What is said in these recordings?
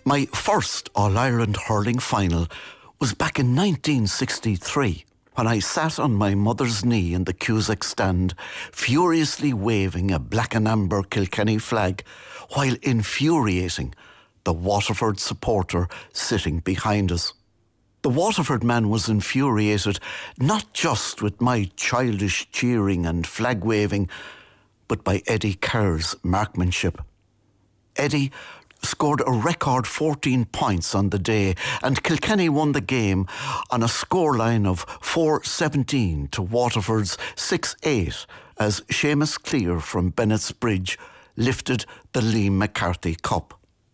My first All-Ireland hurling final was back in 1963 when I sat on my mother's knee in the Cusack stand, furiously waving a black and amber Kilkenny flag while infuriating the Waterford supporter sitting behind us. The Waterford man was infuriated not just with my childish cheering and flag waving, but by Eddie Kerr's marksmanship. Eddie scored a record 14 points on the day, and Kilkenny won the game on a scoreline of 4-17 to Waterford's 6-8 as Seamus Clear from Bennett's Bridge lifted the Liam McCarthy Cup.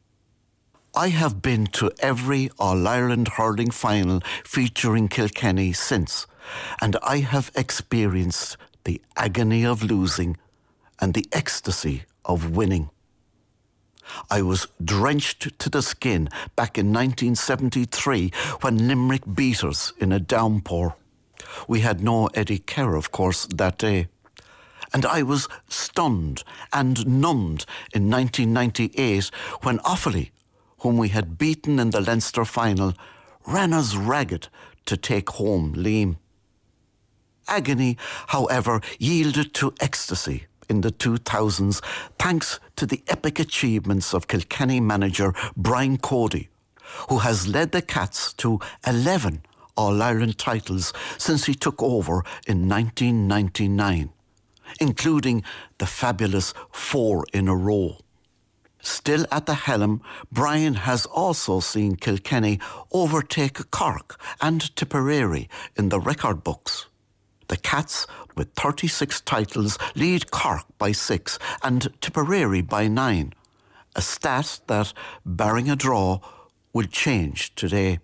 I have been to every All-Ireland hurling final featuring Kilkenny since, and I have experienced the agony of losing and the ecstasy of winning. I was drenched to the skin back in 1973 when Limerick beat us in a downpour. We had no Eddie Kerr, of course, that day. And I was stunned and numbed in 1998 when Offaly, whom we had beaten in the Leinster final, ran us ragged to take home Liam. Agony, however, yielded to ecstasy in the 2000s thanks to the epic achievements of Kilkenny manager Brian Cody, who has led the Cats to 11 All-Ireland titles since he took over in 1999, including the fabulous 4 in a row. Still at the helm, Brian has also seen Kilkenny overtake Cork and Tipperary in the record books. The Cats, with 36 titles, lead Cork by 6 and Tipperary by 9, a stat that, barring a draw, will change today.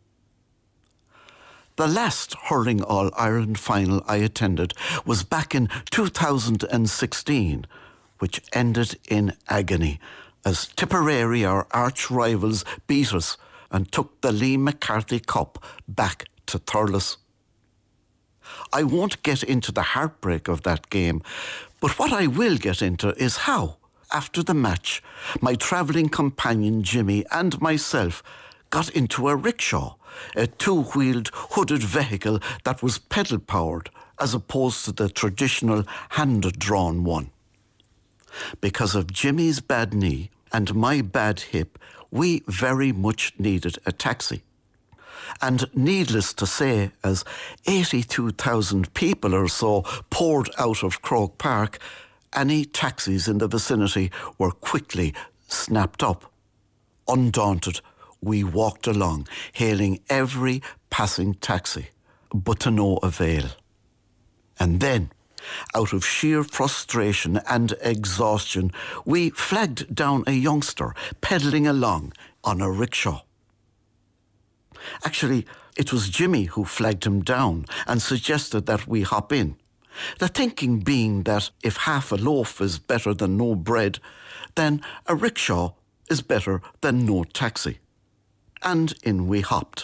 The last hurling All-Ireland final I attended was back in 2016, which ended in agony as Tipperary, our arch-rivals, beat us and took the Liam McCarthy Cup back to Thurles. I won't get into the heartbreak of that game, but what I will get into is how, after the match, my travelling companion Jimmy and myself got into a rickshaw, a two-wheeled hooded vehicle that was pedal-powered as opposed to the traditional hand-drawn one. Because of Jimmy's bad knee and my bad hip, we very much needed a taxi. And needless to say, as 82,000 people or so poured out of Croke Park, any taxis in the vicinity were quickly snapped up. Undaunted, we walked along, hailing every passing taxi, but to no avail. And then, out of sheer frustration and exhaustion, we flagged down a youngster pedalling along on a rickshaw. Actually, it was Jimmy who flagged him down and suggested that we hop in. The thinking being that if half a loaf is better than no bread, then a rickshaw is better than no taxi. And in we hopped.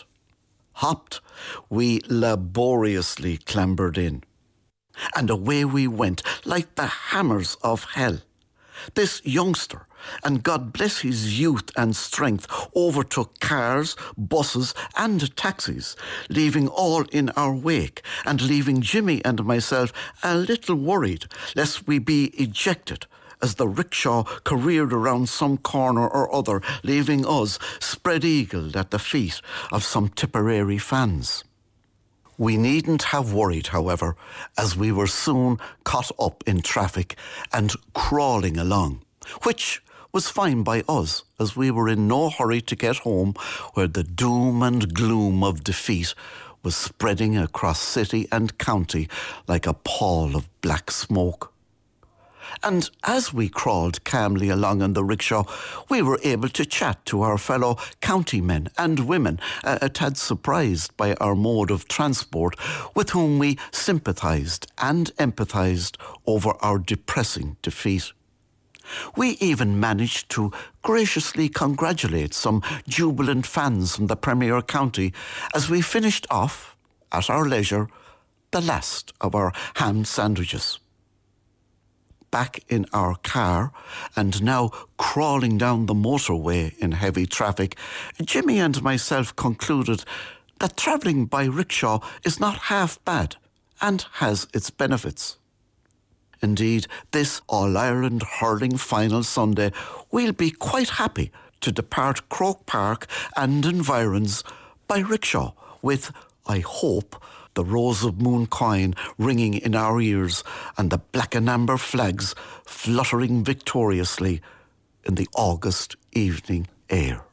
We laboriously clambered in. And away we went, like the hammers of hell. This youngster, and God bless his youth and strength, overtook cars, buses and taxis, leaving all in our wake and leaving Jimmy and myself a little worried lest we be ejected as the rickshaw careered around some corner or other, leaving us spread-eagled at the feet of some Tipperary fans. We needn't have worried, however, as we were soon caught up in traffic and crawling along, which was fine by us, as we were in no hurry to get home, where the doom and gloom of defeat was spreading across city and county like a pall of black smoke. And as we crawled calmly along in the rickshaw, we were able to chat to our fellow countymen and women, a tad surprised by our mode of transport, with whom we sympathised and empathised over our depressing defeat. We even managed to graciously congratulate some jubilant fans from the Premier County as we finished off, at our leisure, the last of our ham sandwiches. back in our car and now crawling down the motorway in heavy traffic, Jimmy and myself concluded that travelling by rickshaw is not half bad and has its benefits. Indeed, this All-Ireland Hurling Final Sunday, we'll be quite happy to depart Croke Park and environs by rickshaw with, I hope, the Rose of Moon coin ringing in our ears and the black and amber flags fluttering victoriously in the August evening air.